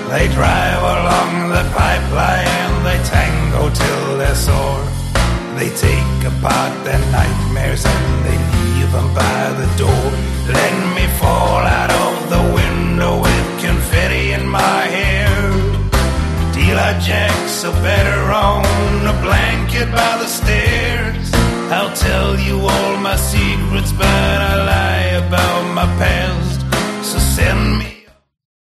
They drive along the pipeline, they tango till they're sore. They take apart their nightmares and they leave them by the door. Let me fall out of the window with confetti in my hair. Dealer Jack, so better own a blanket by the stairs. I'll tell you all my secrets, but I lie about my past. So send me